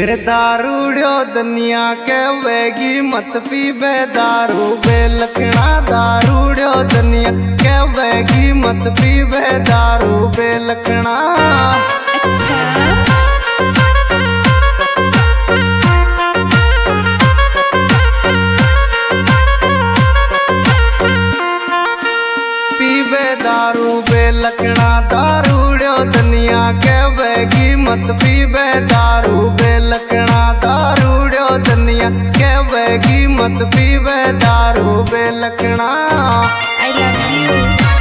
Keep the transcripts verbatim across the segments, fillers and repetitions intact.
रे दारूड़ियो दुनिया के वेगी मत पीबे दारू बेलकड़ा दारूड़ियो दुनिया के वेगी मत पीबे दारू बेलकड़ा। अच्छा पीबे दारू बेलकड़ा दारूड़ियो दुनिया के वेगी मत पीबे दारू बेलकड़ा दारूड़ियो दुनिया के वेगी मत पीबे दारू बेलकड़ा। I love you.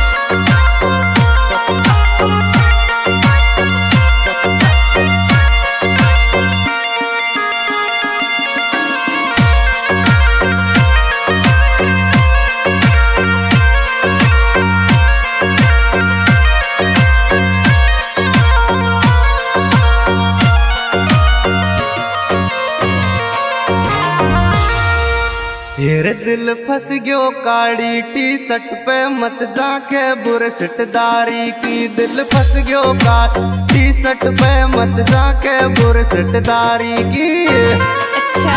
रे दिल फंस गयो काली टी शर्ट पे मत जाके बुरशट दारी की। दिल फंस गयो काली टी शर्ट पे मत जाके बुरशट दारी की। अच्छा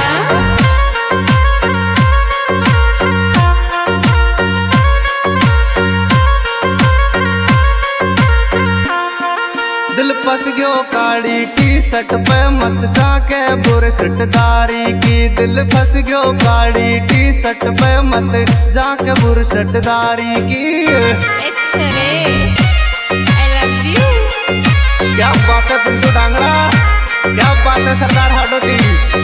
दिल फंस गयो काली टी शर्ट पे मत जाके बुरशट दारी की। दिल फंस गयो काली टी शर्ट पे मत जाके बुरशट दारी की। अच्छा रे आई लव यू। क्या बात है पिंटू डांगड़ा, क्या बात है सरदार हाडोती।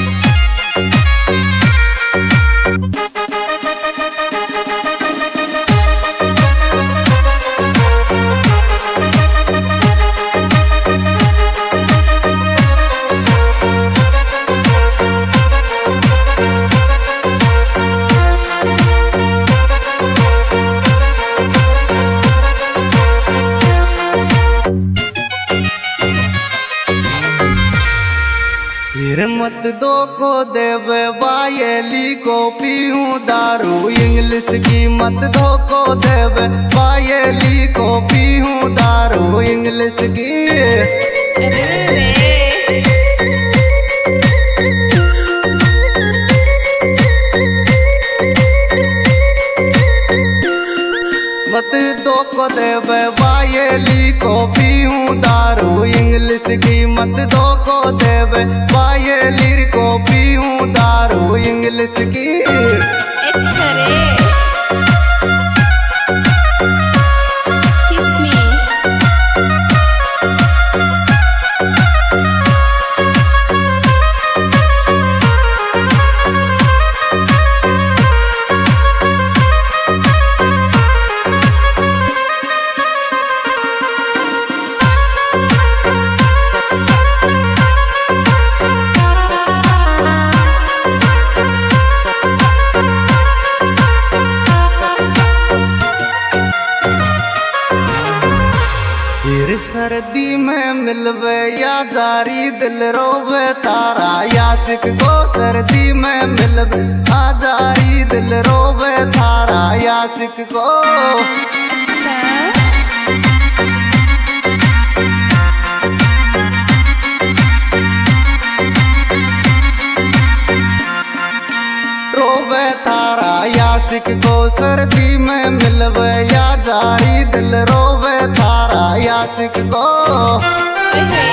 फिर मत दो को देवे वायली को पीऊं दारू इंग्लिश की। मत दो को देवे वायली को पीऊं दारू इंग्लिश की। अरे रे मत दो को देवे वायली को पीऊं दारू इंग्लिश की। मत दो को देवे वायली को पीऊं दारू इंग्लिश की। अच्छा रे किस मी। फिर सर्दी में मिलवे या जारी दिल रोवे तारा यासिक को। सर्दी में मिलवे आ जारी दिल रोवे तारा यासिक को। अच्छा रोवे तारा यासिक को सर्दी में मिलवे या जारी दिल रोवे तारा यासिक को। ओहे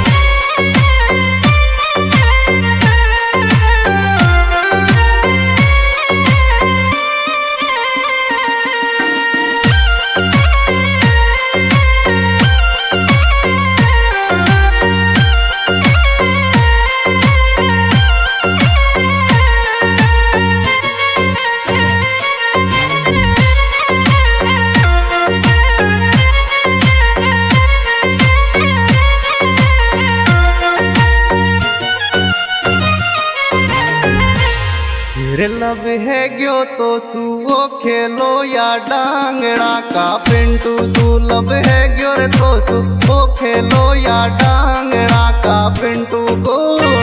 लब है गयो तो सुओ खेलो या डांगड़ा का पिंटू सु। लब है गयो रे तो सुओ खेलो या डांगड़ा का पिंटू को।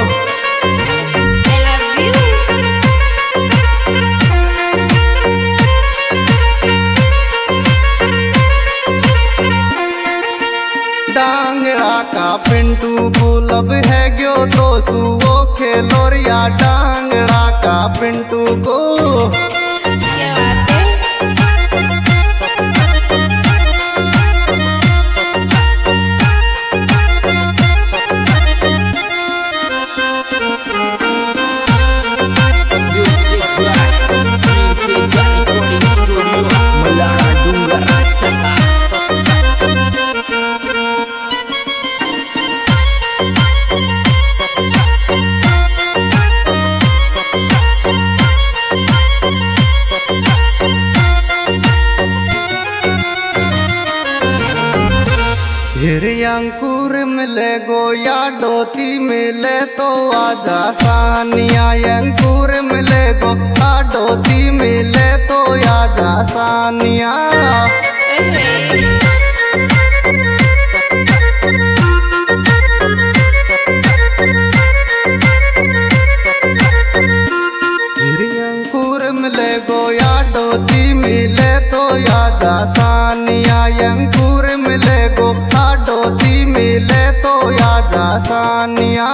I love you. डांगड़ा का पिंटू लब है गयो तो सुओ डांगड़ा का पिंटू को। क्या बात है। हिर अंकुर मिले गो या डोती मिले तो आजा सानिया। अंकुर मिले गो या डोती मिले तो आजा सानिया। मिले गो या डोती मिले तो आजा सानिया। अंकुर मिले गो या डोती मिले तो आजा सानिया।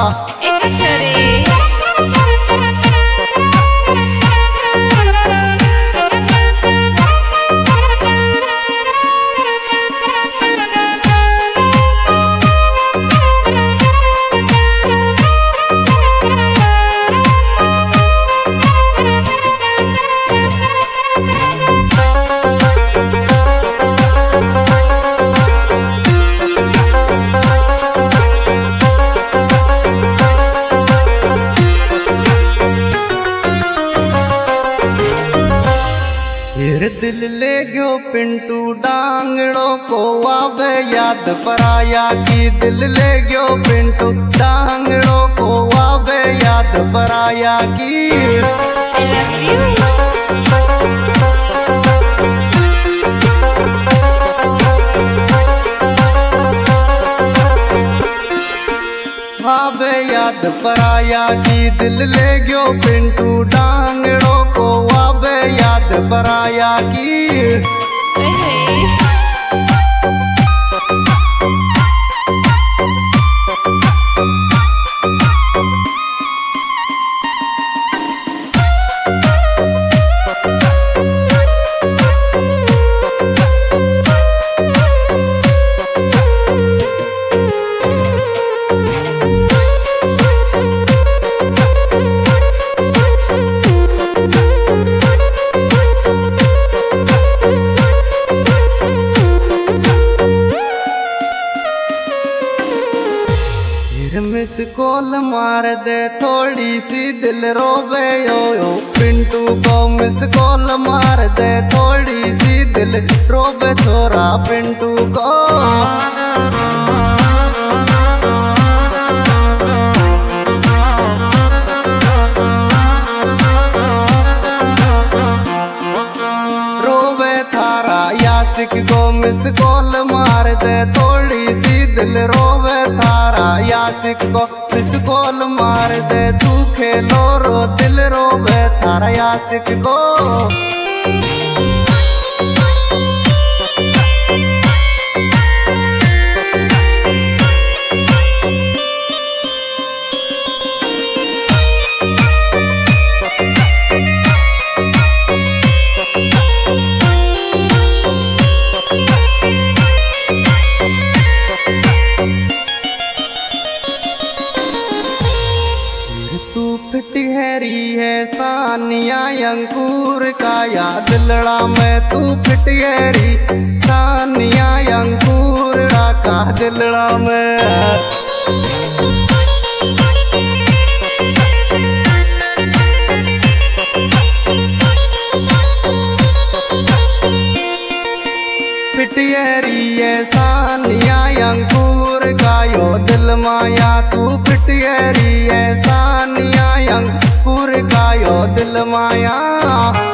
दिल ले गयो पिंटू डांगड़ो को आवे याद पराया की। दिल ले गयो पिंटू डांगड़ो को आवे याद पराया की। I love you. आवे याद पराया की। दिल ले गयो पिंटू डांगड़ो को आवे याद पराया की। मिस कॉल मार दे थोड़ी सी दिल रोवे यो यो। पिंटू को मिस कॉल मार दे थोड़ी सी दिल रोवे छोरा पिंटू को। रोवे थारा यासिक को मिस कॉल मार दे थोड़ी सी दिल रोवे थारा यासिक को मिस कॉल मार दे। तू खेलो रो दिल रोवे थारा यासिक को। फिटहरी है सानिया अंकुर का या दिलड़ा में। तू फिटहरी सानिया अंकुर का दिलड़ा में। फिटहरी है सानिया अंकुर का यो दिल माया। तू फिटहरी है सानिया अंकुर का यो दिल माया।